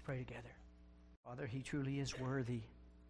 pray together. Father, He truly is worthy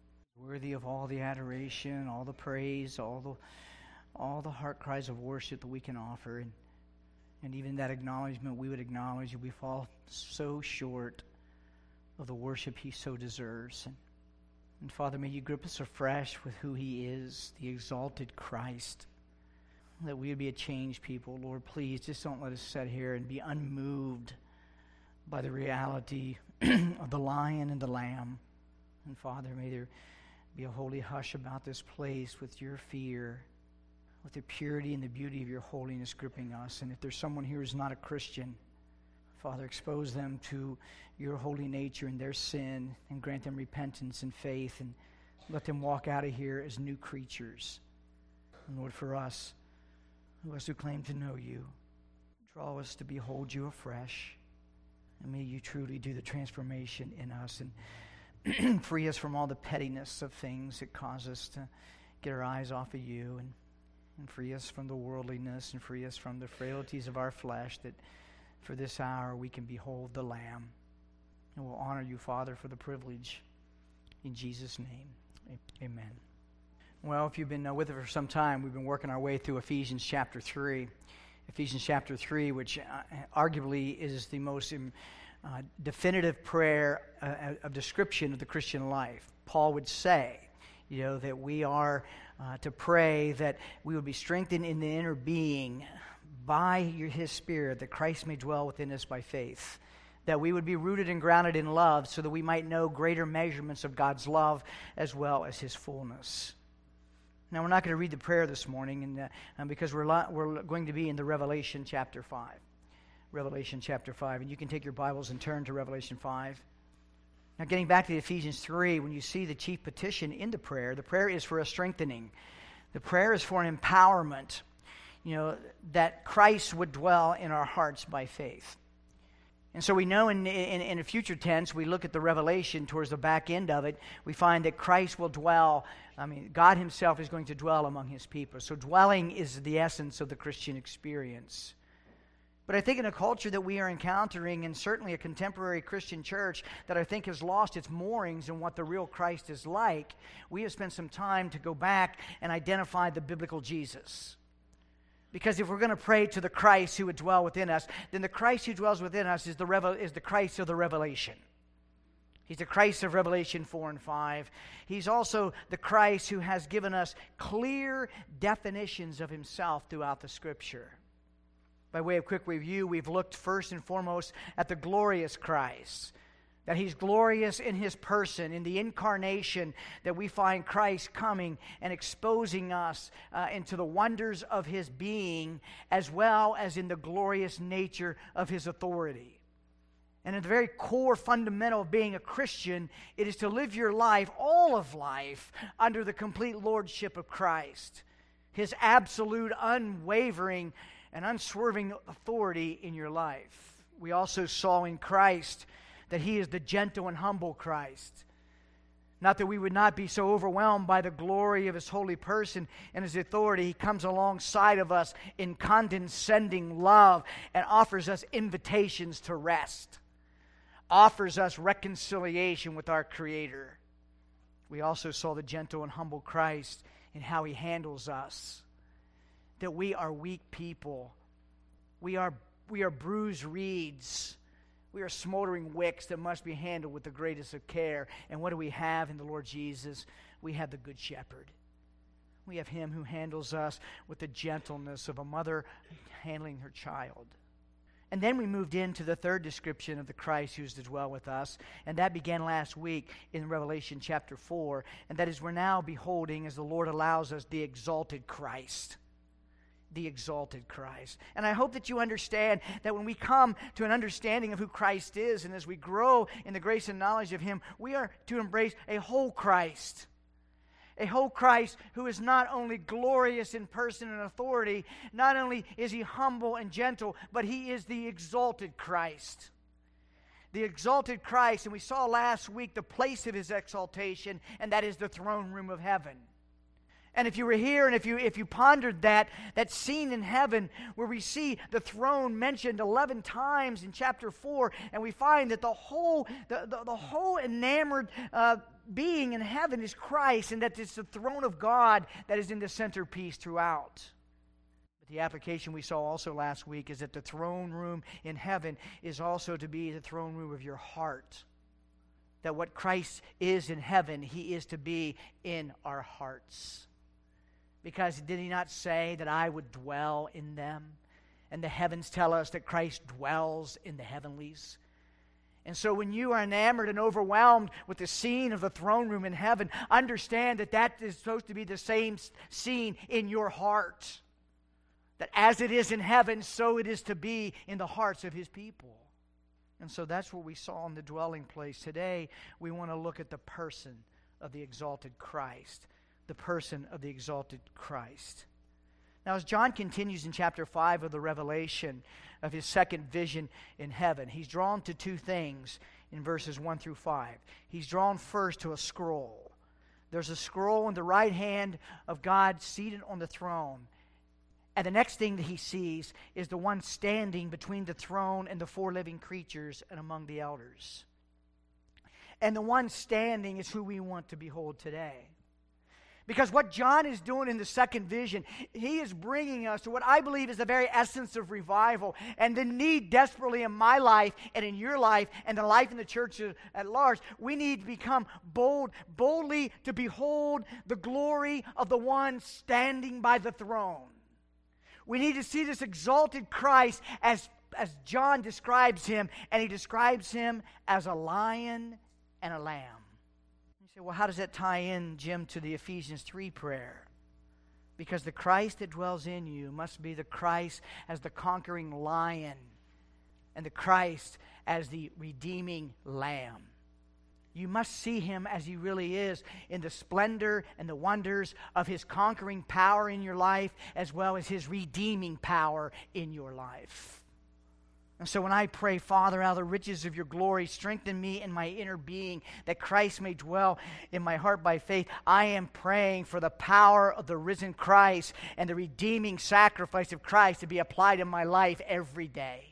of all the adoration, all the praise, all the heart cries of worship that we can offer. And even that acknowledgement, we would acknowledge that we fall so short of the worship He so deserves. And Father, may You grip us afresh with who He is, the exalted Christ, that we would be a changed people. Lord, please, just don't let us sit here and be unmoved by the reality of the Lion and the Lamb. And Father, may there be a holy hush about this place with Your fear, with the purity and the beauty of Your holiness gripping us. And if there's someone here who's not a Christian, Father, expose them to Your holy nature and their sin, and grant them repentance and faith, and let them walk out of here as new creatures. And Lord, for us who claim to know You, draw us to behold You afresh. And may You truly do the transformation in us and free us from all the pettiness of things that cause us to get our eyes off of You, and free us from the worldliness, and free us from the frailties of our flesh, that for this hour we can behold the Lamb. And we'll honor You, Father, for the privilege. In Jesus' name, amen. Well, if you've been with us for some time, we've been working our way through Ephesians chapter 3. Ephesians chapter 3, which arguably is the most definitive prayer of description of the Christian life. Paul would say, that we are to pray that we would be strengthened in the inner being by His Spirit, that Christ may dwell within us by faith, that we would be rooted and grounded in love, so that we might know greater measurements of God's love as well as His fullness. Now, we're not going to read the prayer this morning, and because we're going to be in the Revelation chapter 5. Revelation chapter 5. And you can take your Bibles and turn to Revelation 5. Now, getting back to Ephesians 3, when you see the chief petition in the prayer is for a strengthening. The prayer is for an empowerment, that Christ would dwell in our hearts by faith. And so we know in a future tense, we look at the revelation towards the back end of it, we find that Christ will dwell, God Himself is going to dwell among His people. So dwelling is the essence of the Christian experience. But I think in a culture that we are encountering, and certainly a contemporary Christian church that I think has lost its moorings in what the real Christ is like, we have spent some time to go back and identify the biblical Jesus. Because if we're going to pray to the Christ who would dwell within us, then the Christ who dwells within us is the Christ of the Revelation. He's the Christ of Revelation 4 and 5. He's also the Christ who has given us clear definitions of Himself throughout the Scripture. By way of quick review, we've looked first and foremost at the glorious Christ. That He's glorious in His person, in the incarnation, that we find Christ coming and exposing us into the wonders of His being, as well as in the glorious nature of His authority. And at the very core fundamental of being a Christian, it is to live your life, all of life, under the complete lordship of Christ. His absolute, unwavering, and unswerving authority in your life. We also saw in Christ that He is the gentle and humble Christ. Not that we would not be so overwhelmed by the glory of His holy person and His authority. He comes alongside of us in condescending love and offers us invitations to rest. Offers us reconciliation with our Creator. We also saw the gentle and humble Christ in how He handles us. That we are weak people. We are bruised reeds. We are smoldering wicks that must be handled with the greatest of care. And what do we have in the Lord Jesus? We have the Good Shepherd. We have Him who handles us with the gentleness of a mother handling her child. And then we moved into the third description of the Christ who is to dwell with us. And that began last week in Revelation chapter 4. And that is, we're now beholding, as the Lord allows us, the exalted Christ. The exalted Christ. And I hope that you understand that when we come to an understanding of who Christ is, and as we grow in the grace and knowledge of Him, we are to embrace a whole Christ. A whole Christ who is not only glorious in person and authority, not only is He humble and gentle, but He is the exalted Christ. The exalted Christ, and we saw last week the place of His exaltation, and that is the throne room of heaven. And if you were here and if you pondered that scene in heaven where we see the throne mentioned 11 times in chapter 4, and we find that the whole enamored being in heaven is Christ, and that it's the throne of God that is in the centerpiece throughout. But the application we saw also last week is that the throne room in heaven is also to be the throne room of your heart. That what Christ is in heaven, He is to be in our hearts. Because did He not say that I would dwell in them? And the heavens tell us that Christ dwells in the heavenlies. And so when you are enamored and overwhelmed with the scene of the throne room in heaven, understand that that is supposed to be the same scene in your heart. That as it is in heaven, so it is to be in the hearts of His people. And so that's what we saw in the dwelling place. Today, we want to look at the person of the exalted Christ. The person of the exalted Christ. Now, as John continues in chapter 5 of the Revelation of his second vision in heaven, he's drawn to two things in verses 1 through 5. He's drawn first to a scroll. There's a scroll in the right hand of God seated on the throne. And the next thing that he sees is the one standing between the throne and the four living creatures and among the elders. And the one standing is who we want to behold today. Because what John is doing in the second vision, he is bringing us to what I believe is the very essence of revival and the need desperately in my life and in your life and the life in the church at large. We need to become boldly to behold the glory of the one standing by the throne. We need to see this exalted Christ as John describes him, and he describes him as a lion and a lamb. You say, well, how does that tie in, Jim, to the Ephesians 3 prayer? Because the Christ that dwells in you must be the Christ as the conquering lion and the Christ as the redeeming lamb. You must see Him as He really is in the splendor and the wonders of His conquering power in your life as well as His redeeming power in your life. And so when I pray, Father, out of the riches of your glory, strengthen me in my inner being that Christ may dwell in my heart by faith, I am praying for the power of the risen Christ and the redeeming sacrifice of Christ to be applied in my life every day.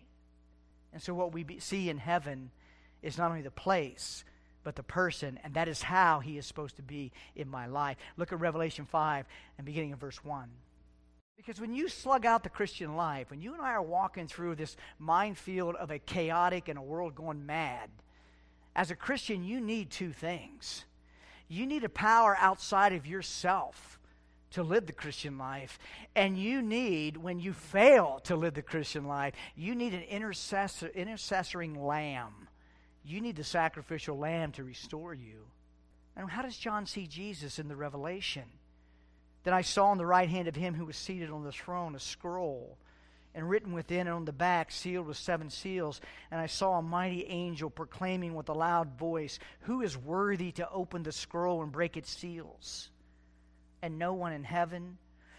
And so what we see in heaven is not only the place, but the person, and that is how He is supposed to be in my life. Look at Revelation 5 and beginning in verse 1. Because when you slug out the Christian life, when you and I are walking through this minefield of a chaotic and a world going mad, as a Christian, you need two things. You need a power outside of yourself to live the Christian life. And you need, when you fail to live the Christian life, you need an intercessoring lamb. You need the sacrificial lamb to restore you. And how does John see Jesus in the Revelation? Then I saw on the right hand of Him who was seated on the throne a scroll, and written within and on the back, sealed with 7 seals. And I saw a mighty angel proclaiming with a loud voice, "Who is worthy to open the scroll and break its seals?" And no one in heaven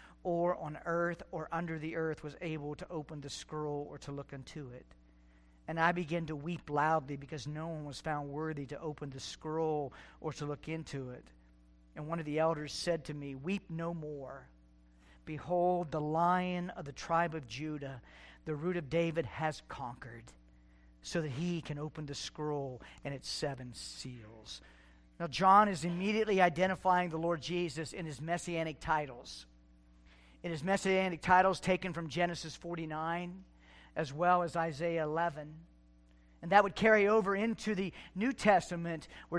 or on earth or under the earth was able to open the scroll or to look into it. And I began to weep loudly because no one was found worthy to open the scroll or to look into it. And one of the elders said to me, "Weep no more. Behold, the Lion of the tribe of Judah, the Root of David, has conquered, so that He can open the scroll and its 7 seals." Now, John is immediately identifying the Lord Jesus in his messianic titles. In his messianic titles taken from Genesis 49, as well as Isaiah 11. And that would carry over into the New Testament where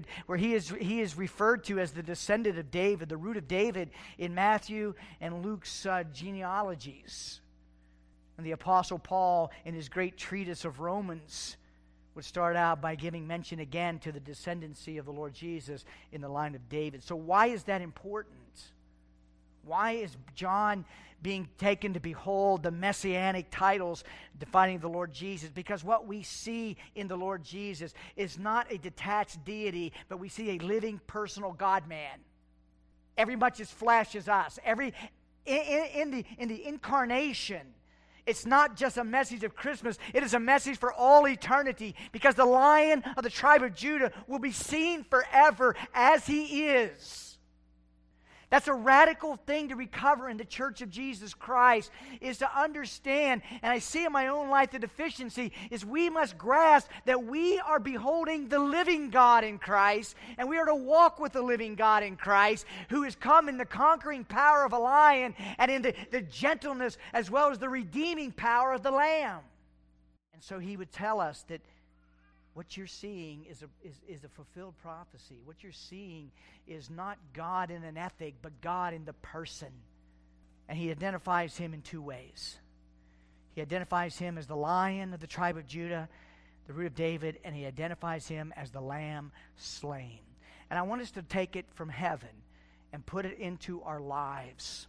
he is referred to as the descendant of David, the root of David in Matthew and Luke's genealogies. And the Apostle Paul, in his great treatise of Romans, would start out by giving mention again to the descendancy of the Lord Jesus in the line of David. So why is that important? Why is John being taken to behold the messianic titles defining the Lord Jesus? Because what we see in the Lord Jesus is not a detached deity, but we see a living, personal God-man. Every much as flesh as us. In the incarnation, it's not just a message of Christmas. It is a message for all eternity, because the Lion of the tribe of Judah will be seen forever as He is. That's a radical thing to recover in the Church of Jesus Christ, is to understand, and I see in my own life the deficiency, is we must grasp that we are beholding the living God in Christ, and we are to walk with the living God in Christ, who has come in the conquering power of a lion and in the gentleness as well as the redeeming power of the Lamb. And so he would tell us that what you're seeing is a fulfilled prophecy. What you're seeing is not God in an ethic, but God in the person. And he identifies him in two ways. He identifies him as the Lion of the tribe of Judah, the root of David, and he identifies him as the Lamb slain. And I want us to take it from heaven and put it into our lives.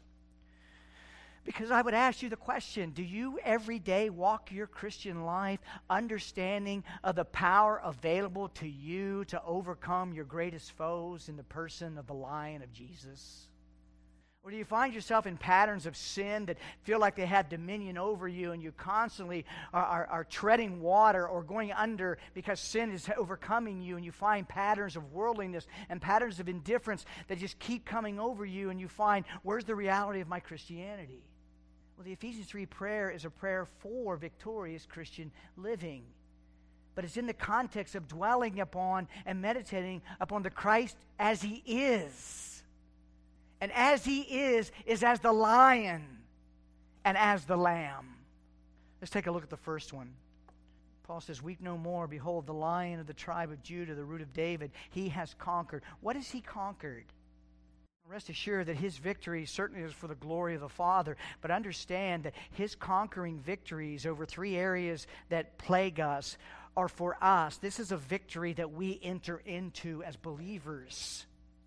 Because I would ask you the question, do you every day walk your Christian life understanding of the power available to you to overcome your greatest foes in the person of the Lion of Jesus? Or do you find yourself in patterns of sin that feel like they have dominion over you, and you constantly are treading water or going under because sin is overcoming you, and you find patterns of worldliness and patterns of indifference that just keep coming over you, and you find, where's the reality of my Christianity? Well, the Ephesians 3 prayer is a prayer for victorious Christian living. But it's in the context of dwelling upon and meditating upon the Christ as he is. And as he is as the Lion and as the Lamb. Let's take a look at the first one. Paul says, weep no more. Behold, the Lion of the tribe of Judah, the root of David, he has conquered. What has he conquered? Rest assured that his victory certainly is for the glory of the Father, but understand that his conquering victories over three areas that plague us are for us. This is a victory that we enter into as believers.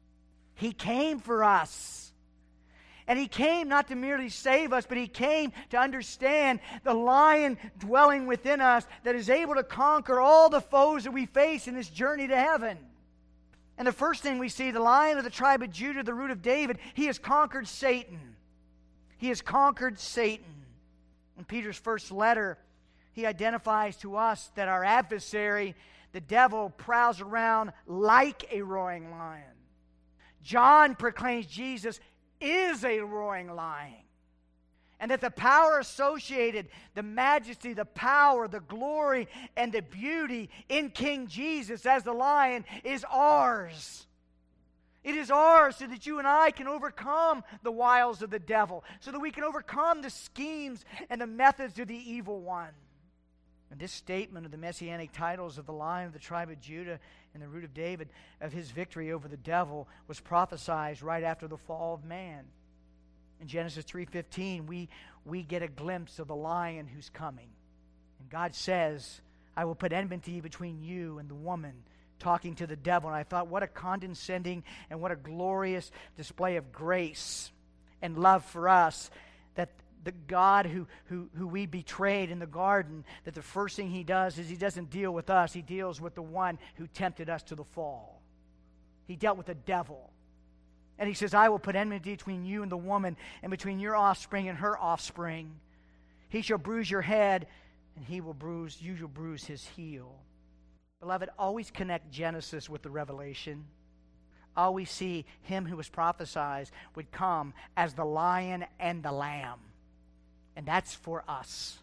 He came for us. And he came not to merely save us, but he came to understand the Lion dwelling within us that is able to conquer all the foes that we face in this journey to heaven. And the first thing we see, the Lion of the tribe of Judah, the root of David, he has conquered Satan. He has conquered Satan. In Peter's first letter, he identifies to us that our adversary, the devil, prowls around like a roaring lion. John proclaims Jesus is a roaring lion. And that the power associated, the majesty, the power, the glory, and the beauty in King Jesus as the Lion is ours. It is ours so that you and I can overcome the wiles of the devil, so that we can overcome the schemes and the methods of the evil one. And this statement of the messianic titles of the Lion of the tribe of Judah and the root of David, of his victory over the devil, was prophesied right after the fall of man. In Genesis 3:15, we get a glimpse of the Lion who's coming. And God says, I will put enmity between you and the woman, talking to the devil. And I thought, what a condescending and what a glorious display of grace and love for us, that the God who we betrayed in the garden, that the first thing he does is he doesn't deal with us. He deals with the one who tempted us to the fall. He dealt with the devil. And he says, I will put enmity between you and the woman, and between your offspring and her offspring. He shall bruise your head, and you will bruise his heel. Beloved, always connect Genesis with the Revelation. Always see him who was prophesied would come as the Lion and the Lamb. And that's for us.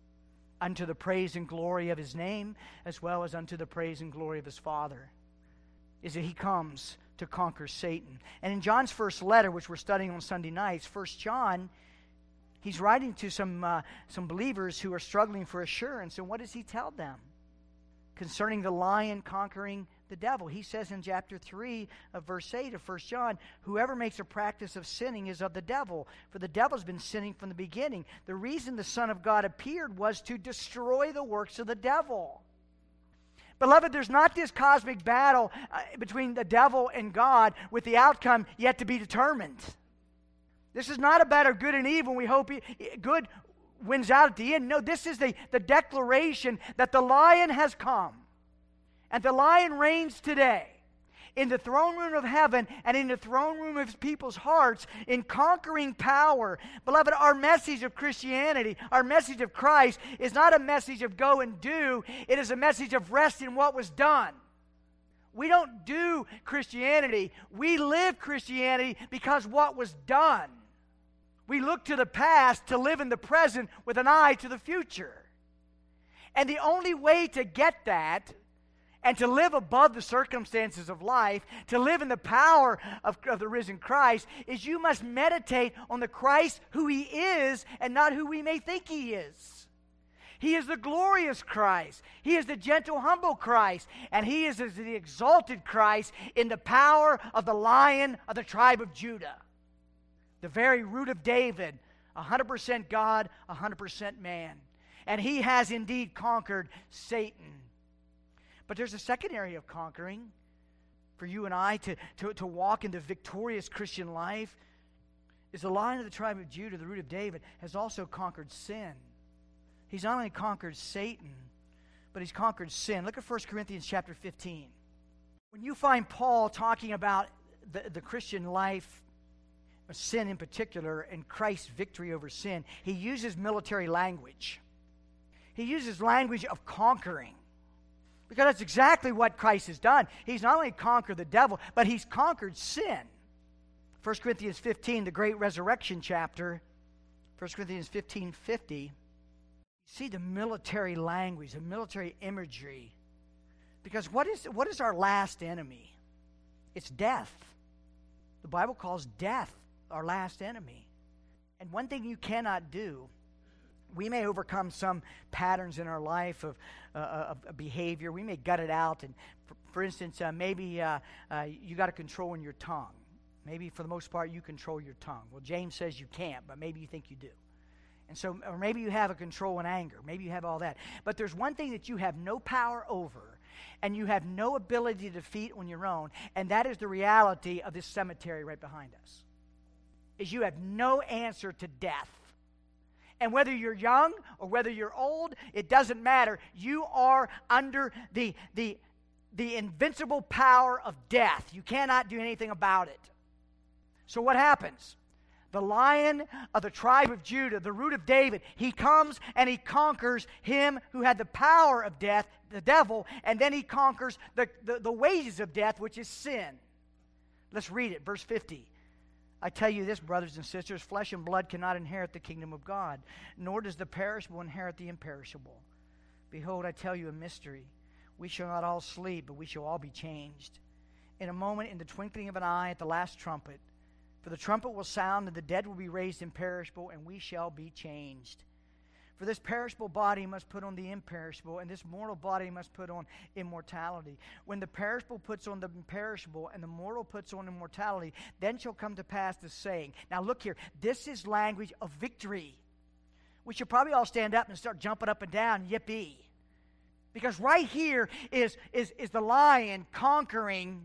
Unto the praise and glory of his name, as well as unto the praise and glory of his Father, is that he comes to conquer Satan. And in John's first letter, which we're studying on Sunday nights, 1 John, he's writing to some believers who are struggling for assurance. And what does he tell them concerning the Lion conquering the devil? He says in chapter 3 of verse 8 of 1 John, whoever makes a practice of sinning is of the devil, for the devil's been sinning from the beginning. The reason the Son of God appeared was to destroy the works of the devil. Beloved, there's not this cosmic battle between the devil and God with the outcome yet to be determined. This is not about a good and evil. We hope good wins out at the end. No, this is the declaration that the Lion has come. And the Lion reigns today in the throne room of heaven and in the throne room of his people's hearts in conquering power. Beloved, our message of Christianity, our message of Christ, is not a message of go and do. It is a message of rest in what was done. We don't do Christianity. We live Christianity because what was done. We look to the past to live in the present with an eye to the future. And the only way to get that and to live above the circumstances of life, to live in the power of the risen Christ, is you must meditate on the Christ who He is and not who we may think He is. He is the glorious Christ. He is the gentle, humble Christ. And He is the exalted Christ in the power of the Lion of the tribe of Judah. The very root of David, 100% God, 100% man. And He has indeed conquered Satan. But there's a second area of conquering for you and I to walk into victorious Christian life. Is the Lion of the tribe of Judah, the root of David, has also conquered sin. He's not only conquered Satan, but He's conquered sin. Look at 1 Corinthians chapter 15. When you find Paul talking about the Christian life, sin in particular, and Christ's victory over sin, he uses military language. He uses language of conquering. Because that's exactly what Christ has done. He's not only conquered the devil, but He's conquered sin. 1 Corinthians 15, the great resurrection chapter, 1 Corinthians 15:50, see the military language, the military imagery. Because what is our last enemy? It's death. The Bible calls death our last enemy. And one thing you cannot do, we may overcome some patterns in our life of behavior. We may gut it out. And for instance, maybe you got a control in your tongue. Maybe for the most part you control your tongue. Well, James says you can't, but maybe you think you do. And so, or maybe you have a control in anger. Maybe you have all that. But there's one thing that you have no power over, and you have no ability to defeat on your own, and that is the reality of this cemetery right behind us. Is you have no answer to death. And whether you're young or whether you're old, it doesn't matter. You are under the invincible power of death. You cannot do anything about it. So what happens? The Lion of the tribe of Judah, the root of David, He comes and He conquers him who had the power of death, the devil, and then He conquers the wages of death, which is sin. Let's read it, verse 50. I tell you this, brothers and sisters, flesh and blood cannot inherit the kingdom of God, nor does the perishable inherit the imperishable. Behold, I tell you a mystery. We shall not all sleep, but we shall all be changed. In a moment, in the twinkling of an eye, at the last trumpet. For the trumpet will sound, and the dead will be raised imperishable, and we shall be changed. For this perishable body must put on the imperishable, and this mortal body must put on immortality. When the perishable puts on the imperishable, and the mortal puts on immortality, then shall come to pass the saying. Now look here, this is language of victory. We should probably all stand up and start jumping up and down, yippee. Because right here is the Lion conquering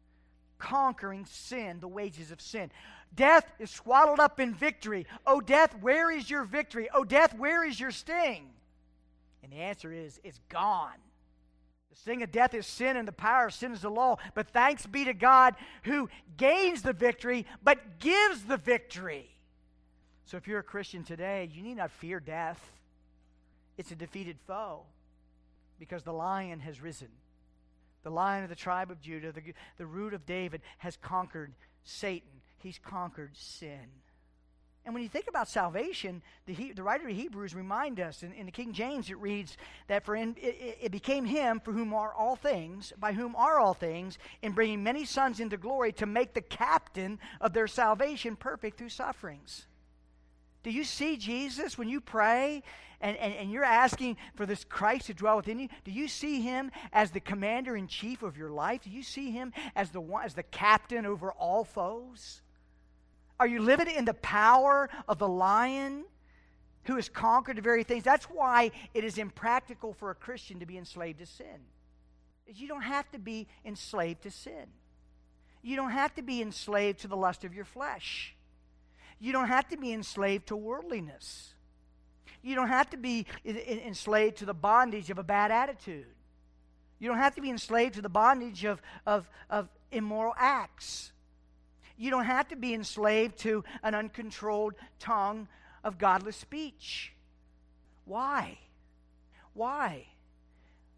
sin, the wages of sin. Death is swallowed up in victory. Oh, death, where is your victory? Oh, death, where is your sting? And the answer is, it's gone. The sting of death is sin, and the power of sin is the law. But thanks be to God who gains the victory, but gives the victory. So if you're a Christian today, you need not fear death. It's a defeated foe, because the Lion has risen. The Lion of the tribe of Judah, the root of David, has conquered Satan. He's conquered sin. And when you think about salvation, the writer of Hebrews reminds us, in the King James it reads that it became Him for whom are all things, by whom are all things, in bringing many sons into glory, to make the captain of their salvation perfect through sufferings. Do you see Jesus when you pray and you're asking for this Christ to dwell within you? Do you see Him as the commander-in-chief of your life? Do you see Him as the captain over all foes? Are you living in the power of the Lion who has conquered the very things? That's why it is impractical for a Christian to be enslaved to sin. You don't have to be enslaved to sin. You don't have to be enslaved to the lust of your flesh. You don't have to be enslaved to worldliness. You don't have to be enslaved to the bondage of a bad attitude. You don't have to be enslaved to the bondage of immoral acts. You don't have to be enslaved to an uncontrolled tongue of godless speech. Why? Why?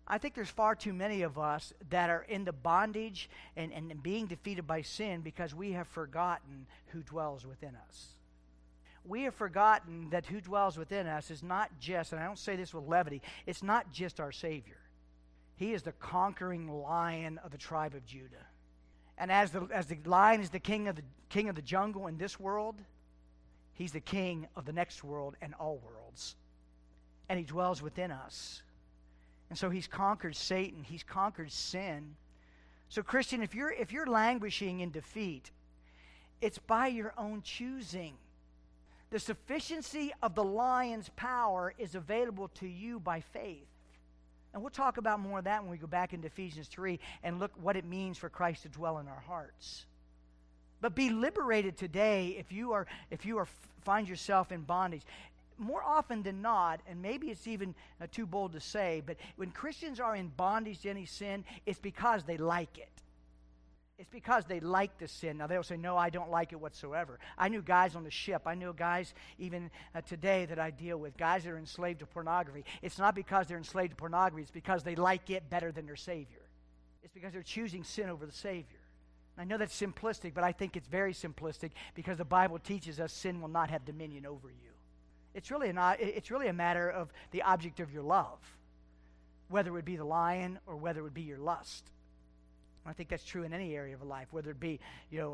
I think there's far too many of us that are in the bondage and being defeated by sin because we have forgotten who dwells within us. We have forgotten that who dwells within us is not just, and I don't say this with levity, it's not just our Savior. He is the conquering Lion of the tribe of Judah. And as the lion is the king of the jungle in this world, he's the king of the next world and all worlds. And he dwells within us. And so he's conquered Satan. He's conquered sin. So Christian, if you're languishing in defeat, it's by your own choosing. The sufficiency of the lion's power is available to you by faith. And we'll talk about more of that when we go back into Ephesians 3 and look what it means for Christ to dwell in our hearts. But be liberated today if you find yourself in bondage. More often than not, and maybe it's even too bold to say, but when Christians are in bondage to any sin, it's because they like it. It's because they like the sin. Now, they'll say, no, I don't like it whatsoever. I knew guys on the ship. I know guys even today that I deal with, guys that are enslaved to pornography. It's not because they're enslaved to pornography. It's because they like it better than their Savior. It's because they're choosing sin over the Savior. I know that's simplistic, but I think it's very simplistic because the Bible teaches us sin will not have dominion over you. It's really a matter of the object of your love, whether it would be the lion or whether it would be your lust. I think that's true in any area of life, whether it be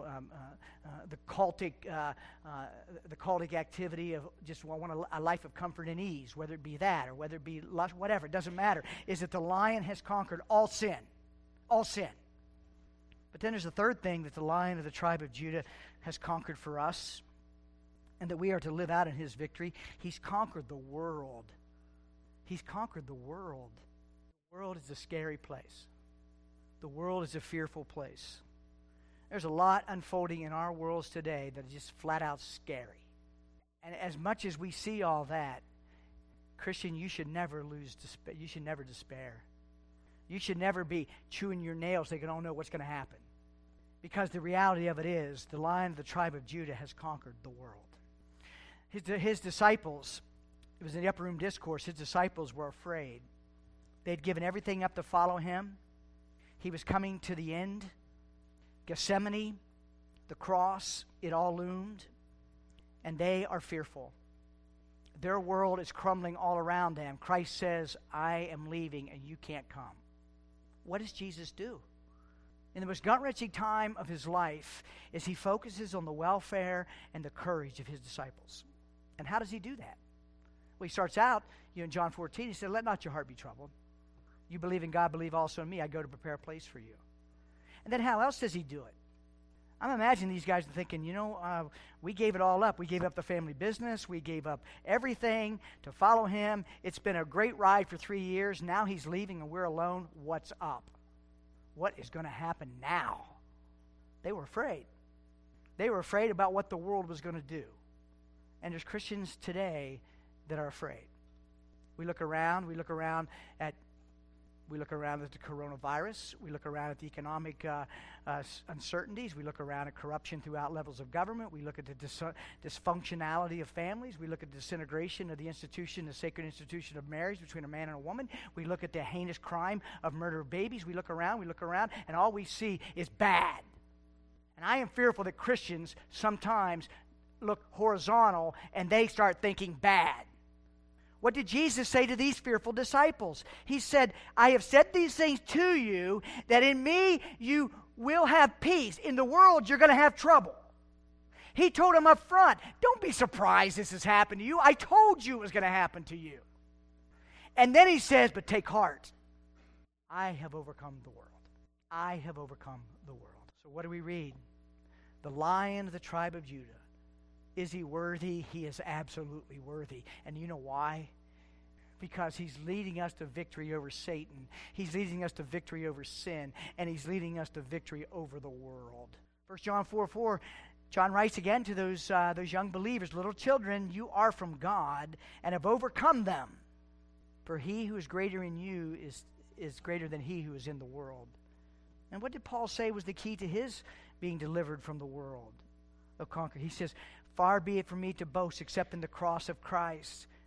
the cultic activity of just want a life of comfort and ease, whether it be that or whether it be lust, whatever, it doesn't matter. Is that the lion has conquered all sin, all sin. But then there's the third thing that the Lion of the tribe of Judah has conquered for us, and that we are to live out in his victory. He's conquered the world. He's conquered the world. The world is a scary place. The world is a fearful place. There's a lot unfolding in our worlds today that is just flat out scary. And as much as we see all that, Christian, you should never you should never despair. You should never be chewing your nails thinking, oh no, what's going to happen? Because the reality of it is, the Lion of the tribe of Judah has conquered the world. His disciples, it was in the upper room discourse, his disciples were afraid. They'd given everything up to follow him. He was coming to the end. Gethsemane, the cross, it all loomed. And they are fearful. Their world is crumbling all around them. Christ says, I am leaving and you can't come. What does Jesus do? In the most gut-wrenching time of his life is he focuses on the welfare and the courage of his disciples. And how does he do that? Well, he starts out, in John 14, he said, let not your heart be troubled. You believe in God, believe also in me. I go to prepare a place for you. And then how else does he do it? I'm imagining these guys are thinking, we gave it all up. We gave up the family business. We gave up everything to follow him. It's been a great ride for 3 years. Now he's leaving and we're alone. What's up? What is going to happen now? They were afraid. They were afraid about what the world was going to do. And there's Christians today that are afraid. We look around at the coronavirus. We look around at the economic uncertainties. We look around at corruption throughout levels of government. We look at the dysfunctionality of families. We look at the disintegration of the sacred institution of marriage between a man and a woman. We look at the heinous crime of murder of babies. We look around, and all we see is bad. And I am fearful that Christians sometimes look horizontal and they start thinking bad. What did Jesus say to these fearful disciples? He said, I have said these things to you, that in me you will have peace. In the world, you're going to have trouble. He told them up front, don't be surprised this has happened to you. I told you it was going to happen to you. And then he says, but take heart. I have overcome the world. I have overcome the world. So what do we read? The Lion of the tribe of Judah. Is he worthy? He is absolutely worthy. And you know why? Because he's leading us to victory over Satan. He's leading us to victory over sin. And he's leading us to victory over the world. 1 John 4:4, John writes again to those young believers, little children, you are from God and have overcome them. For he who is greater in you is greater than he who is in the world. And what did Paul say was the key to his being delivered from the world of conquer? He says, far be it from me to boast except in the cross of Christ,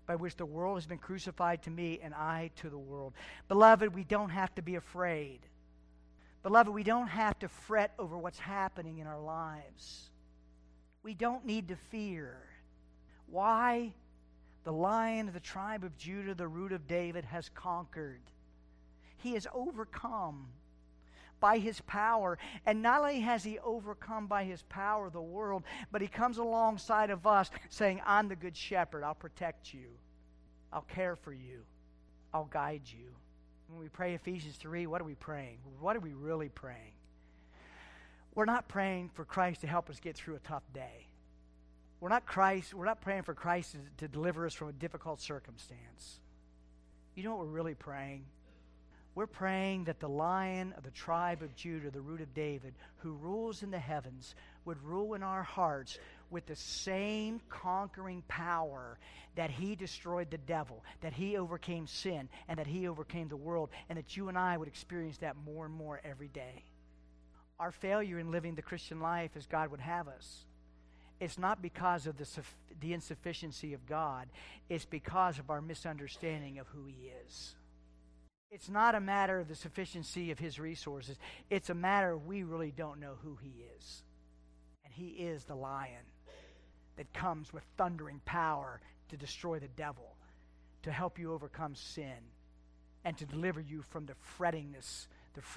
by which the world has been crucified to me and I to the world. Beloved, we don't have to be afraid. Beloved, we don't have to fret over what's happening in our lives. We don't need to fear. Why? The Lion of the tribe of Judah, the Root of David, has conquered. He has overcome by his power. And not only has he overcome by his power the world, but he comes alongside of us saying, I'm the good shepherd. I'll protect you. I'll care for you. I'll guide you. When we pray Ephesians 3, what are we praying? What are we really praying? We're not praying for Christ to help us get through a tough day. We're not praying for Christ to deliver us from a difficult circumstance. You know what we're really praying? We're praying that the Lion of the tribe of Judah, the Root of David, who rules in the heavens, would rule in our hearts with the same conquering power that he destroyed the devil, that he overcame sin, and that he overcame the world, and that you and I would experience that more and more every day. Our failure in living the Christian life as God would have us, it's not because of the insufficiency of God. It's because of our misunderstanding of who he is. It's not a matter of the sufficiency of his resources. It's a matter of we really don't know who he is. And he is the Lion that comes with thundering power to destroy the devil, to help you overcome sin, and to deliver you from the frettiness,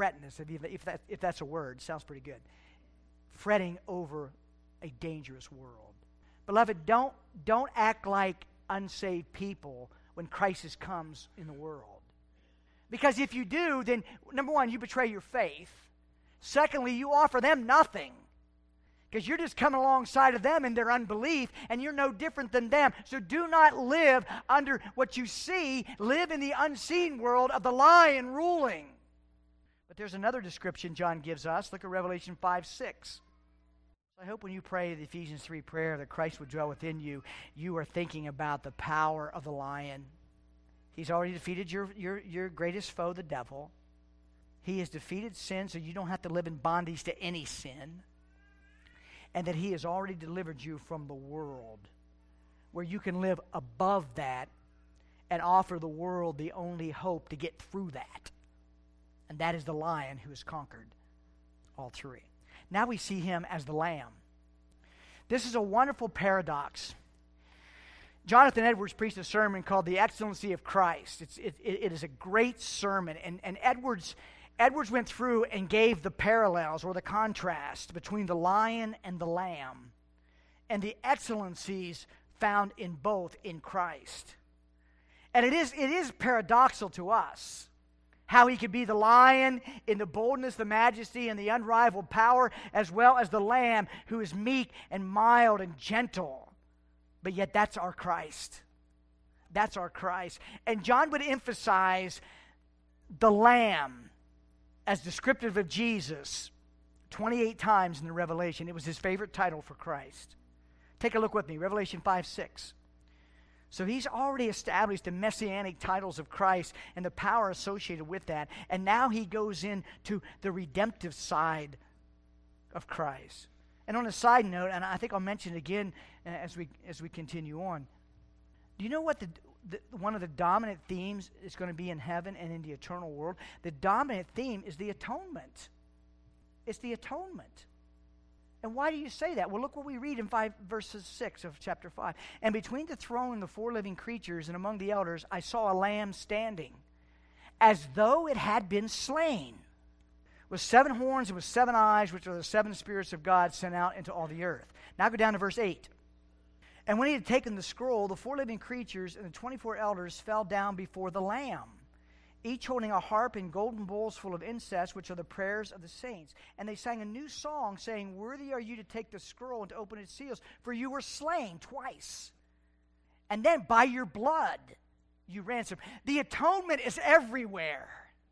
if that's a word, sounds pretty good, fretting over a dangerous world. Beloved, don't act like unsaved people when crisis comes in the world. Because if you do, then number one, you betray your faith. Secondly, you offer them nothing. Because you're just coming alongside of them in their unbelief, and you're no different than them. So do not live under what you see. Live in the unseen world of the Lion ruling. But there's another description John gives us. Look at Revelation 5:6. I hope when you pray the Ephesians 3 prayer that Christ would dwell within you, you are thinking about the power of the Lion. He's already defeated your greatest foe, the devil. He has defeated sin, so you don't have to live in bondage to any sin. And that he has already delivered you from the world, where you can live above that and offer the world the only hope to get through that. And that is the Lion who has conquered all three. Now we see him as the Lamb. This is a wonderful paradox. Jonathan Edwards preached a sermon called The Excellency of Christ. It is a great sermon. And Edwards went through and gave the parallels or the contrast between the Lion and the Lamb and the excellencies found in both in Christ. And it is paradoxical to us how he could be the Lion in the boldness, the majesty, and the unrivaled power, as well as the Lamb who is meek and mild and gentle. But yet that's our Christ. That's our Christ. And John would emphasize the Lamb as descriptive of Jesus 28 times in the Revelation. It was his favorite title for Christ. Take a look with me, Revelation 5:6. So he's already established the messianic titles of Christ and the power associated with that. And now he goes into the redemptive side of Christ. And on a side note, and I think I'll mention it again as we continue on, do you know what one of the dominant themes is going to be in heaven and in the eternal world? The dominant theme is the atonement. It's the atonement. And why do you say that? Well, look what we read in verses 6 of chapter 5. And between the throne and the four living creatures and among the elders, I saw a lamb standing, as though it had been slain, with 7 horns and with 7 eyes, which are the 7 spirits of God sent out into all the earth. Now go down to verse 8. And when he had taken the scroll, the 4 living creatures and the 24 elders fell down before the Lamb, each holding a harp and golden bowls full of incense, which are the prayers of the saints. And they sang a new song, saying, Worthy are you to take the scroll and to open its seals, for you were slain twice. And then by your blood you ransomed. The atonement is everywhere.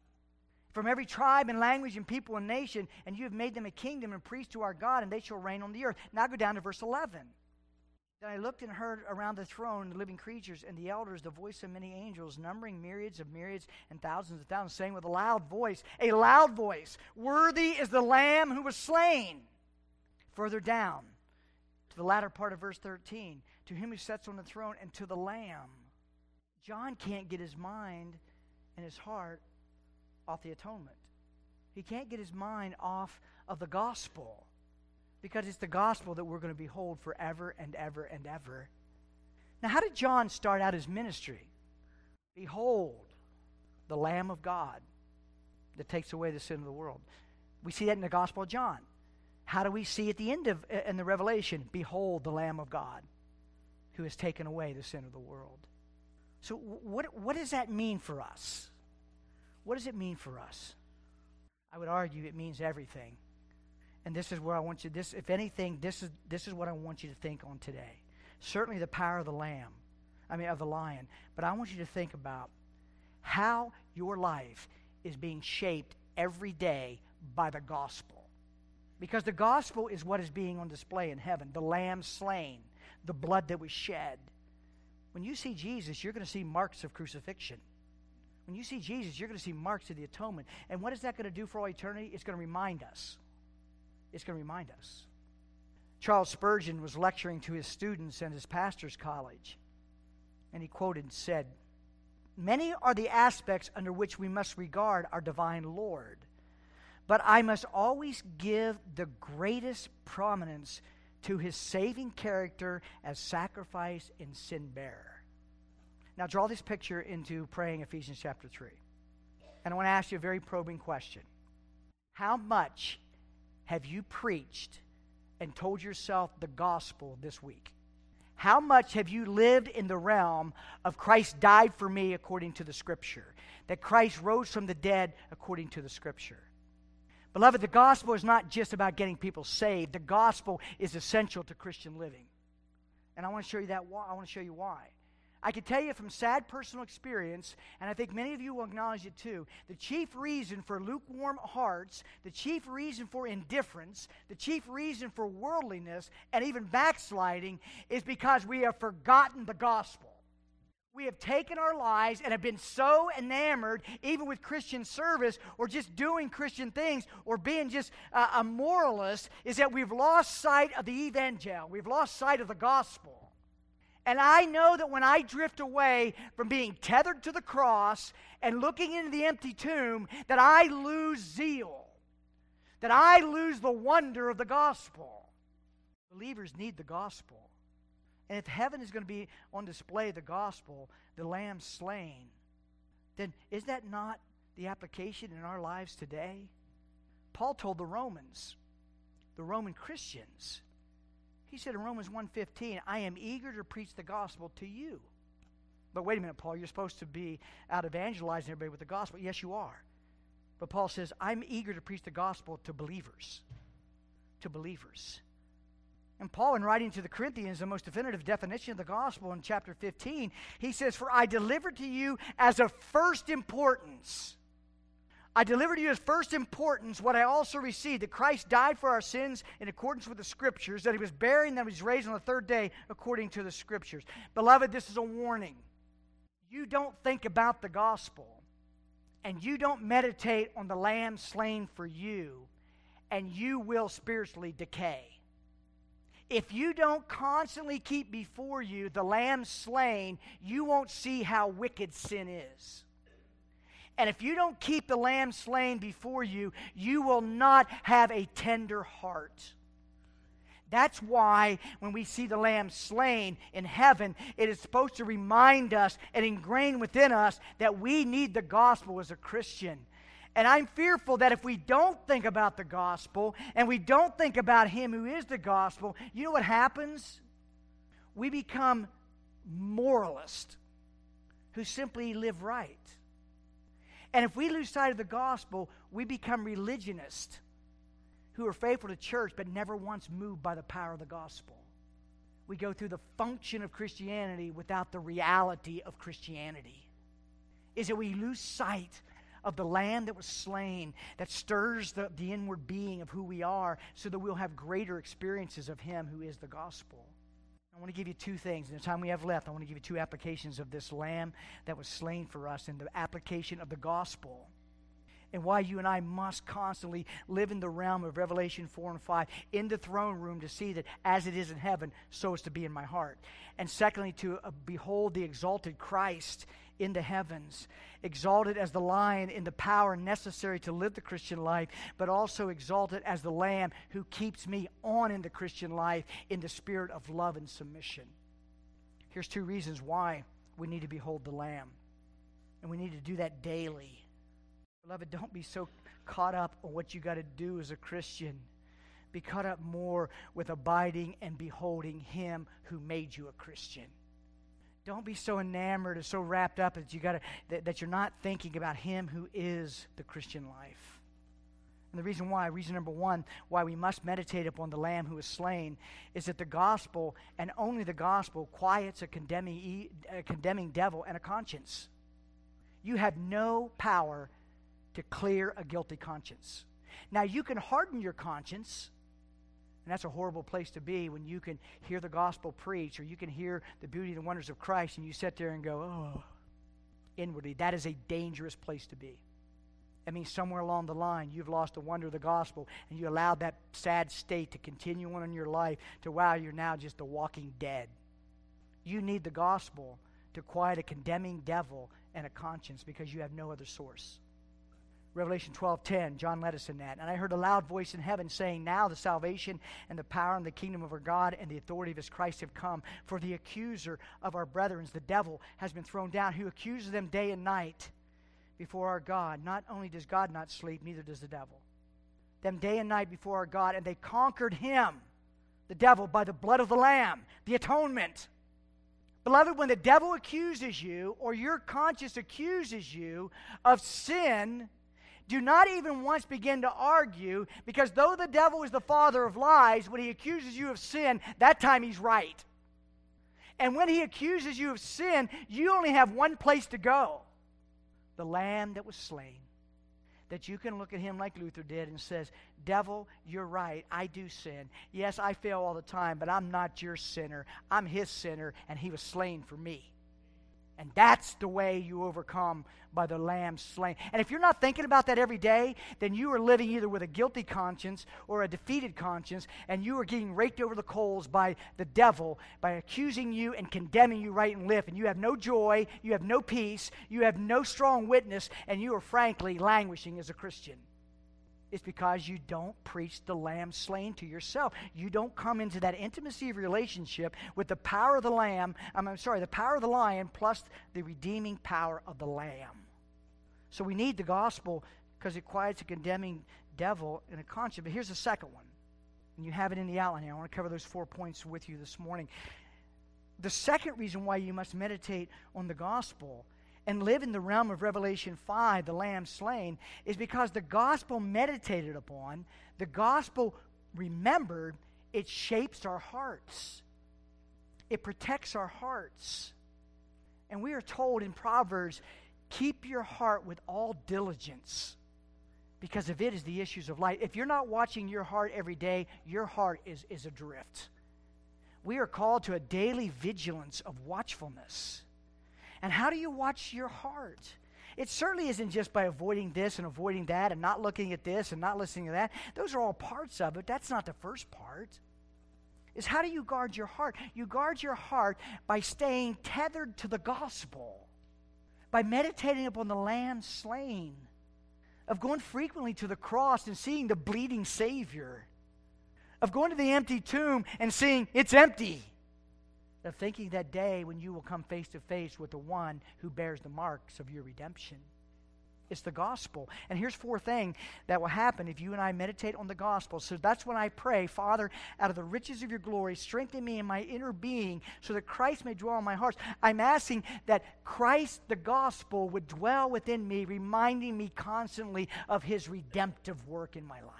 From every tribe and language and people and nation, and you have made them a kingdom and priests to our God, and they shall reign on the earth. Now go down to verse 11. Then I looked and heard around the throne the living creatures and the elders the voice of many angels, numbering myriads of myriads and thousands of thousands, saying with a loud voice, Worthy is the Lamb who was slain. Further down, to the latter part of verse 13, to him who sits on the throne and to the Lamb. John can't get his mind and his heart off the atonement. He can't get his mind off of the gospel, because it's the gospel that we're going to behold forever and ever and ever. Now, how did John start out his ministry? Behold, the Lamb of God that takes away the sin of the world. We see that in the Gospel of John. How do we see at the end of in the Revelation? Behold, the Lamb of God who has taken away the sin of the world. So what does that mean for us? What does it mean for us? I would argue it means everything. And this is where I want you, if anything, this is what I want you to think on today. Certainly the power of the of the lion. But I want you to think about how your life is being shaped every day by the gospel. Because the gospel is what is being on display in heaven. The lamb slain, the blood that was shed. When you see Jesus, you're going to see marks of crucifixion. When you see Jesus, you're going to see marks of the atonement. And what is that going to do for all eternity? It's going to remind us. It's going to remind us. Charles Spurgeon was lecturing to his students at his pastor's college, and he quoted and said, "Many are the aspects under which we must regard our divine Lord, but I must always give the greatest prominence to his saving character as sacrifice and sin bearer." Now draw this picture into praying Ephesians chapter 3. And I want to ask you a very probing question. How much have you preached and told yourself the gospel this week? How much have you lived in the realm of Christ died for me according to the Scripture, that Christ rose from the dead according to the Scripture? Beloved, the gospel is not just about getting people saved. The gospel is essential to Christian living. And I want to show you that. I want to show you why. I can tell you from sad personal experience, and I think many of you will acknowledge it too, the chief reason for lukewarm hearts, the chief reason for indifference, the chief reason for worldliness, and even backsliding is because we have forgotten the gospel. We have taken our lives and have been so enamored, even with Christian service or just doing Christian things or being just a moralist, is that we've lost sight of the evangel. We've lost sight of the gospel. And I know that when I drift away from being tethered to the cross and looking into the empty tomb, that I lose zeal, that I lose the wonder of the gospel. Believers need the gospel. And if heaven is going to be on display, the gospel, the Lamb slain, then is that not the application in our lives today? Paul told the Romans, the Roman Christians, he said in Romans 1:15, "I am eager to preach the gospel to you." But wait a minute, Paul, you're supposed to be out evangelizing everybody with the gospel. Yes, you are. But Paul says, I'm eager to preach the gospel to believers. To believers. And Paul, in writing to the Corinthians, the most definitive definition of the gospel in chapter 15, he says, "For I delivered to you as of first importance." I delivered to you as first importance what I also received, that Christ died for our sins in accordance with the Scriptures, that he was buried and that he was raised on the third day according to the Scriptures. Beloved, this is a warning. You don't think about the gospel, and you don't meditate on the Lamb slain for you, and you will spiritually decay. If you don't constantly keep before you the Lamb slain, you won't see how wicked sin is. And if you don't keep the Lamb slain before you, you will not have a tender heart. That's why when we see the Lamb slain in heaven, it is supposed to remind us and ingrain within us that we need the gospel as a Christian. And I'm fearful that if we don't think about the gospel and we don't think about him who is the gospel, you know what happens? We become moralists who simply live right. And if we lose sight of the gospel, we become religionists who are faithful to church but never once moved by the power of the gospel. We go through the function of Christianity without the reality of Christianity. Is that we lose sight of the Lamb that was slain, that stirs the inward being of who we are, so that we'll have greater experiences of him who is the gospel. I want to give you two things. In the time we have left, I want to give you two applications of this Lamb that was slain for us and the application of the gospel. and why you and I must constantly live in the realm of Revelation 4 and 5, in the throne room, to see that as it is in heaven, so is to be in my heart. And secondly, to behold the exalted Christ in the heavens, exalted as the Lion in the power necessary to live the Christian life, but also exalted as the Lamb who keeps me on in the Christian life in the spirit of love and submission. Here's 2 reasons why we need to behold the Lamb, and we need to do that daily. Beloved, don't be so caught up on what you got to do as a Christian. Be caught up more with abiding and beholding Him who made you a Christian. Don't be so enamored or so wrapped up that you're not thinking about Him who is the Christian life. And the reason number 1, why we must meditate upon the Lamb who was slain, is that the gospel, and only the gospel, quiets a condemning devil and a conscience. You have no power to clear a guilty conscience. Now, you can harden your conscience, and that's a horrible place to be when you can hear the gospel preached, or you can hear the beauty and wonders of Christ, and you sit there and go, oh, inwardly. That is a dangerous place to be. I mean, somewhere along the line, you've lost the wonder of the gospel, and you allowed that sad state to continue on in your life to, wow, you're now just a walking dead. You need the gospel to quiet a condemning devil and a conscience, because you have no other source. Revelation 12:10, John led us in that. And I heard a loud voice in heaven saying, now the salvation and the power and the kingdom of our God and the authority of His Christ have come. For the accuser of our brethren, the devil, has been thrown down, who accuses them day and night before our God. Not only does God not sleep, neither does the devil. Them day and night before our God, and they conquered him, the devil, by the blood of the Lamb, the atonement. Beloved, when the devil accuses you, or your conscience accuses you of sin, do not even once begin to argue, because though the devil is the father of lies, when he accuses you of sin, that time he's right. And when he accuses you of sin, you only have one place to go: the Lamb that was slain. That you can look at him like Luther did and says, devil, you're right, I do sin. Yes, I fail all the time, but I'm not your sinner. I'm his sinner, and he was slain for me. And that's the way you overcome, by the Lamb slain. And if you're not thinking about that every day, then you are living either with a guilty conscience or a defeated conscience, and you are getting raked over the coals by the devil, by accusing you and condemning you right and left. And you have no joy, you have no peace, you have no strong witness, and you are frankly languishing as a Christian. It's because you don't preach the Lamb slain to yourself. You don't come into that intimacy of relationship with the power of the Lamb, the power of the Lion plus the redeeming power of the Lamb. So we need the gospel because it quiets a condemning devil and a conscience. But here's the second one. And you have it in the outline here. I want to cover those 4 points with you this morning. The second reason why you must meditate on the gospel and live in the realm of Revelation 5, the Lamb slain, is because the gospel meditated upon, the gospel remembered, it shapes our hearts. It protects our hearts. And we are told in Proverbs, keep your heart with all diligence, because of it is the issues of life. If you're not watching your heart every day, your heart is adrift. We are called to a daily vigilance of watchfulness. And how do you watch your heart? It certainly isn't just by avoiding this and avoiding that and not looking at this and not listening to that. Those are all parts of it. That's not the first part. It's how do you guard your heart? You guard your heart by staying tethered to the gospel, by meditating upon the Lamb slain, of going frequently to the cross and seeing the bleeding Savior, of going to the empty tomb and seeing it's empty, of thinking that day when you will come face to face with the one who bears the marks of your redemption. It's the gospel. And here's 4 things that will happen if you and I meditate on the gospel. So that's when I pray, Father, out of the riches of your glory, strengthen me in my inner being so that Christ may dwell in my heart. I'm asking that Christ, the gospel, would dwell within me, reminding me constantly of his redemptive work in my life.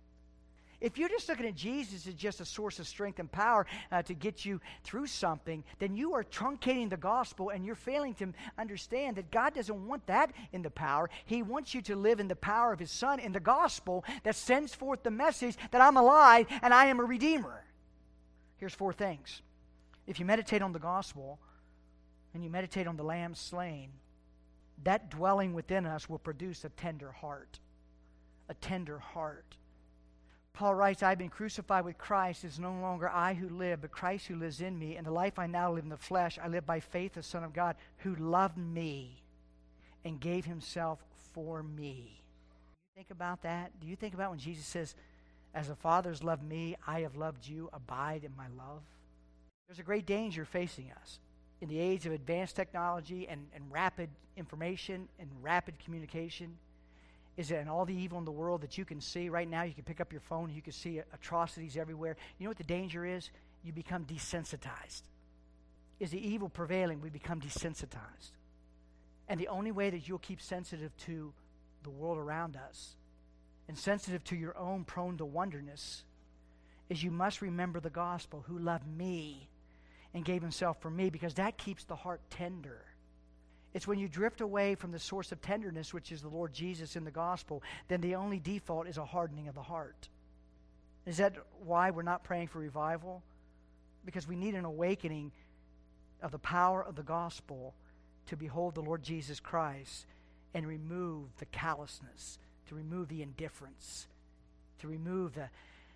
If you're just looking at Jesus as just a source of strength and power to get you through something, then you are truncating the gospel and you're failing to understand that God doesn't want that in the power. He wants you to live in the power of his Son in the gospel that sends forth the message that I'm alive and I am a redeemer. Here's 4 things. If you meditate on the gospel and you meditate on the Lamb slain, that dwelling within us will produce a tender heart. A tender heart. Paul writes, I've been crucified with Christ. It's no longer I who live, but Christ who lives in me. And the life I now live in the flesh, I live by faith, the Son of God, who loved me and gave himself for me. Think about that. Do you think about when Jesus says, as the Father has loved me, I have loved you, abide in my love? There's a great danger facing us. In the age of advanced technology and rapid information and rapid communication, is that in all the evil in the world that you can see right now, you can pick up your phone, you can see atrocities everywhere. You know what the danger is? You become desensitized. Is the evil prevailing? We become desensitized. And the only way that you'll keep sensitive to the world around us and sensitive to your own prone to wonderness is you must remember the gospel, who loved me and gave himself for me, because that keeps the heart tender. It's when you drift away from the source of tenderness, which is the Lord Jesus in the gospel, then the only default is a hardening of the heart. Is that why we're not praying for revival? Because we need an awakening of the power of the gospel to behold the Lord Jesus Christ and remove the callousness, to remove the indifference, to remove the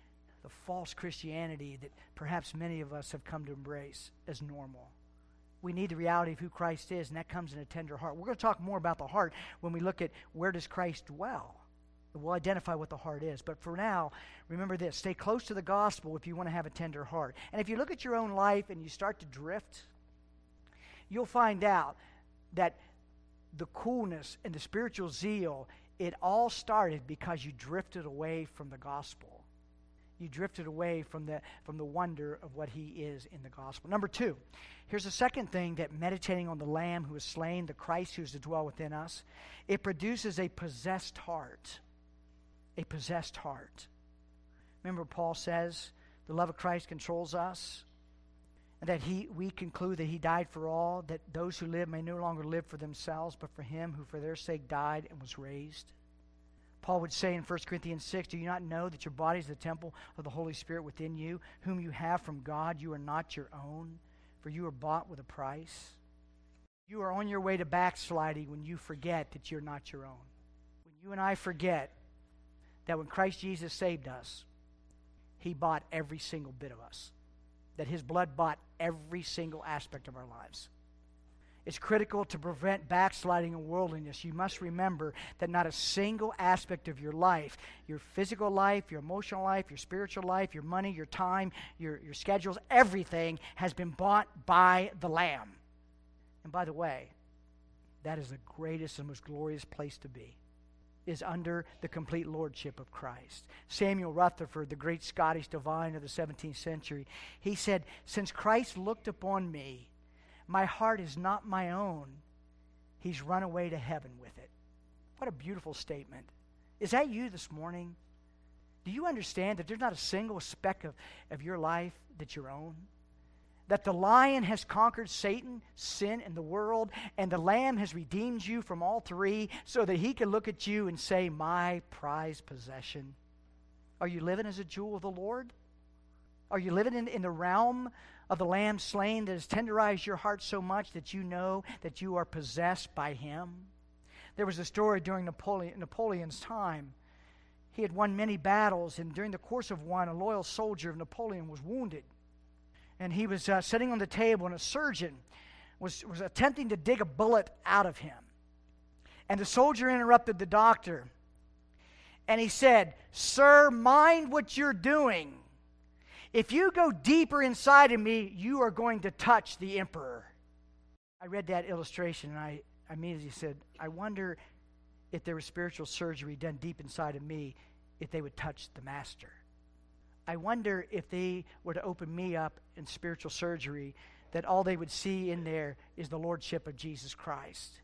false Christianity that perhaps many of us have come to embrace as normal. We need the reality of who Christ is, and that comes in a tender heart. We're going to talk more about the heart when we look at where does Christ dwell. We'll identify what the heart is. But for now, remember this. Stay close to the gospel if you want to have a tender heart. And if you look at your own life and you start to drift, you'll find out that the coolness and the spiritual zeal, it all started because you drifted away from the gospel. You drifted away from the wonder of what he is in the gospel. Number two, here's the second thing that meditating on the Lamb who is slain, the Christ who is to dwell within us, it produces a possessed heart. A possessed heart. Remember, Paul says the love of Christ controls us, and that we conclude that he died for all, that those who live may no longer live for themselves, but for him who for their sake died and was raised. Paul would say in 1 Corinthians 6, do you not know that your body is the temple of the Holy Spirit within you, whom you have from God? You are not your own, for you are bought with a price. You are on your way to backsliding when you forget that you're not your own. When you and I forget that when Christ Jesus saved us, he bought every single bit of us. That his blood bought every single aspect of our lives. It's critical to prevent backsliding and worldliness. You must remember that not a single aspect of your life, your physical life, your emotional life, your spiritual life, your money, your time, your schedules, everything has been bought by the Lamb. And by the way, that is the greatest and most glorious place to be, is under the complete lordship of Christ. Samuel Rutherford, the great Scottish divine of the 17th century, he said, since Christ looked upon me, my heart is not my own. He's run away to heaven with it. What a beautiful statement. Is that you this morning? Do you understand that there's not a single speck of your life that's your own? That the Lion has conquered Satan, sin, and the world, and the Lamb has redeemed you from all three so that he can look at you and say, my prized possession. Are you living as a jewel of the Lord? Are you living in the realm of the Lamb slain that has tenderized your heart so much that you know that you are possessed by him? There was a story during Napoleon's time. He had won many battles, and during the course of one, a loyal soldier of Napoleon was wounded. And he was sitting on the table, and a surgeon was attempting to dig a bullet out of him. And the soldier interrupted the doctor, and he said, "Sir, mind what you're doing. If you go deeper inside of me, you are going to touch the emperor." I read that illustration, and I immediately said, I wonder if there was spiritual surgery done deep inside of me, if they would touch the master. I wonder if they were to open me up in spiritual surgery, that all they would see in there is the lordship of Jesus Christ.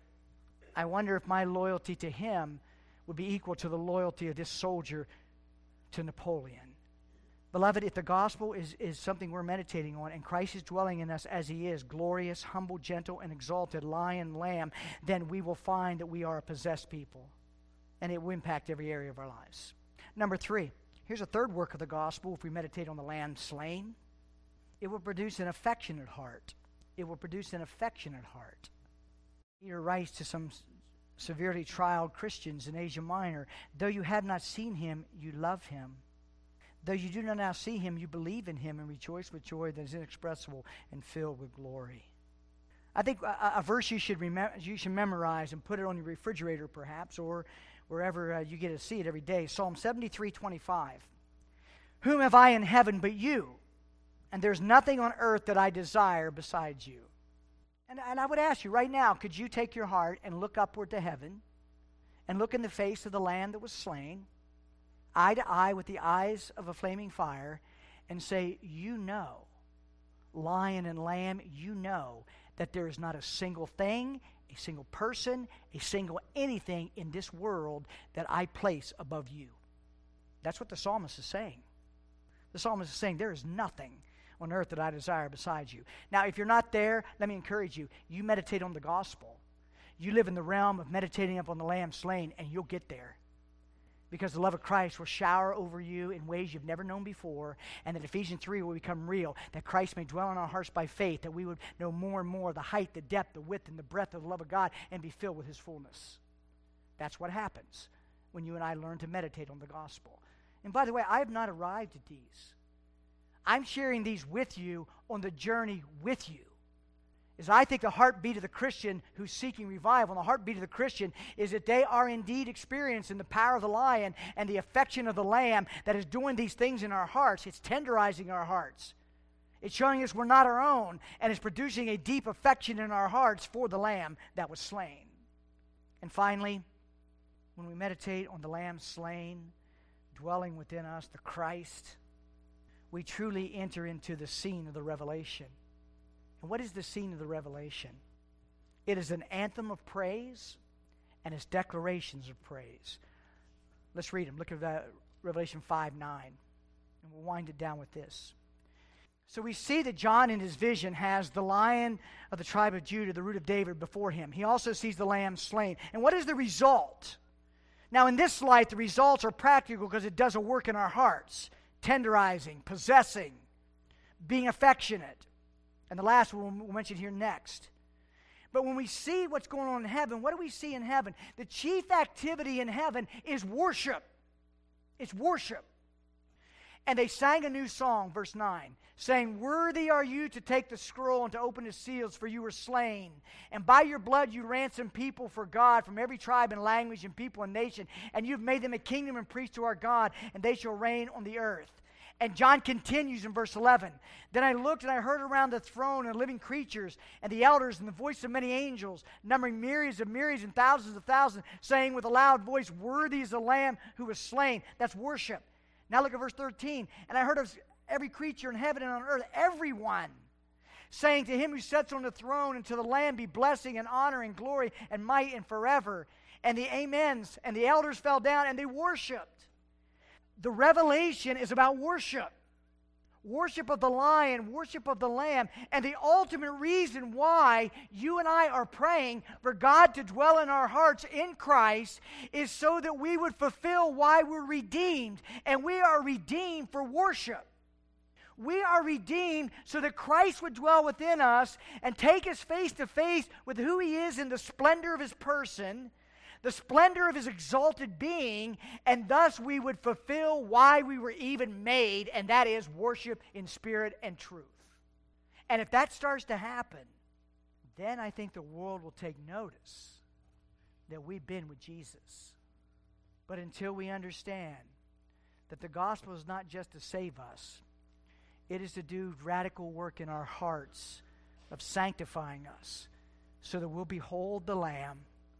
I wonder if my loyalty to him would be equal to the loyalty of this soldier to Napoleon. Beloved, if the gospel is something we're meditating on, and Christ is dwelling in us as he is, glorious, humble, gentle, and exalted, Lion, Lamb, then we will find that we are a possessed people, and it will impact every area of our lives. Number 3, here's a third work of the gospel. If we meditate on the Lamb slain, it will produce an affectionate heart. It will produce an affectionate heart. Peter writes to some severely trialed Christians in Asia Minor, though you have not seen him, you love him. Though you do not now see him, you believe in him and rejoice with joy that is inexpressible and filled with glory. I think a verse you should memorize and put it on your refrigerator perhaps, or wherever you get to see it every day. Psalm 73:25. Whom have I in heaven but you? And there's nothing on earth that I desire besides you. And I would ask you right now, could you take your heart and look upward to heaven and look in the face of the Lamb that was slain, eye to eye with the eyes of a flaming fire, and say, you know, Lion and Lamb, you know that there is not a single thing, a single person, a single anything in this world that I place above you. That's what the psalmist is saying. The psalmist is saying there is nothing on earth that I desire besides you. Now, if you're not there, let me encourage you. You meditate on the gospel. You live in the realm of meditating upon the Lamb slain, and you'll get there. Because the love of Christ will shower over you in ways you've never known before, and that Ephesians 3 will become real, that Christ may dwell in our hearts by faith, that we would know more and more the height, the depth, the width, and the breadth of the love of God, and be filled with His fullness. That's what happens when you and I learn to meditate on the gospel. And by the way, I have not arrived at these. I'm sharing these with you on the journey with you. Is I think the heartbeat of the Christian who's seeking revival, and the heartbeat of the Christian is that they are indeed experiencing the power of the Lion and the affection of the Lamb that is doing these things in our hearts. It's tenderizing our hearts. It's showing us we're not our own, and it's producing a deep affection in our hearts for the Lamb that was slain. And finally, when we meditate on the Lamb slain, dwelling within us, the Christ, we truly enter into the scene of the revelation. And what is the scene of the revelation? It is an anthem of praise, and it's declarations of praise. Let's read them. Look at Revelation 5:9, and we'll wind it down with this. So we see that John in his vision has the Lion of the tribe of Judah, the root of David, before him. He also sees the Lamb slain. And what is the result? Now in this light, the results are practical because it does a work in our hearts. Tenderizing, possessing, being affectionate. And the last one we'll mention here next. But when we see what's going on in heaven, what do we see in heaven? The chief activity in heaven is worship. It's worship. And they sang a new song, verse 9, saying, worthy are you to take the scroll and to open its seals, for you were slain. And by your blood you ransomed people for God from every tribe and language and people and nation. And you've made them a kingdom and priests to our God, and they shall reign on the earth. And John continues in verse 11. Then I looked and I heard around the throne and living creatures and the elders and the voice of many angels, numbering myriads of myriads and thousands of thousands, saying with a loud voice, worthy is the Lamb who was slain. That's worship. Now look at verse 13. And I heard of every creature in heaven and on earth, everyone, saying to him who sits on the throne and to the Lamb be blessing and honor and glory and might and forever. And the amens and the elders fell down and they worshiped. The revelation is about worship. Worship of the Lion, worship of the Lamb. And the ultimate reason why you and I are praying for God to dwell in our hearts in Christ is so that we would fulfill why we're redeemed. And we are redeemed for worship. We are redeemed so that Christ would dwell within us and take us face to face with who He is in the splendor of His person, the splendor of His exalted being, and thus we would fulfill why we were even made, and that is worship in spirit and truth. And if that starts to happen, then I think the world will take notice that we've been with Jesus. But until we understand that the gospel is not just to save us, it is to do radical work in our hearts of sanctifying us so that we'll behold the Lamb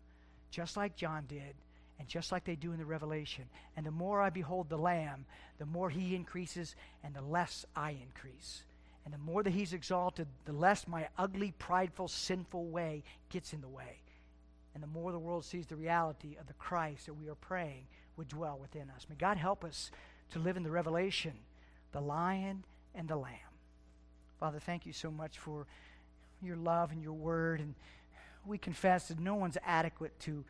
just like John did, and just like they do in the Revelation. And the more I behold the Lamb, the more He increases, and the less I increase. And the more that He's exalted, the less my ugly, prideful, sinful way gets in the way. And the more the world sees the reality of the Christ that we are praying would dwell within us. May God help us to live in the revelation, the Lion and the Lamb. Father, thank you so much for your love and your word, and we confess that no one's adequate to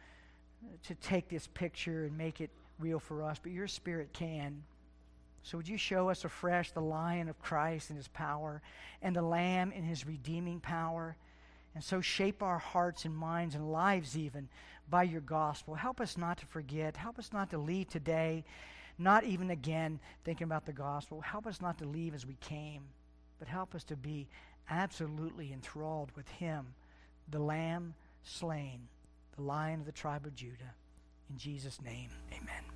take this picture and make it real for us, but your Spirit can. So would you show us afresh the Lion of Christ and His power, and the Lamb in His redeeming power, And so shape our hearts and minds and lives even by your gospel. Help us not to forget. Help us not to leave today, not even again thinking about the gospel. Help us not to leave as we came, but help us to be absolutely enthralled with him, the Lamb slain, the Lion of the tribe of Judah. In Jesus' name, amen.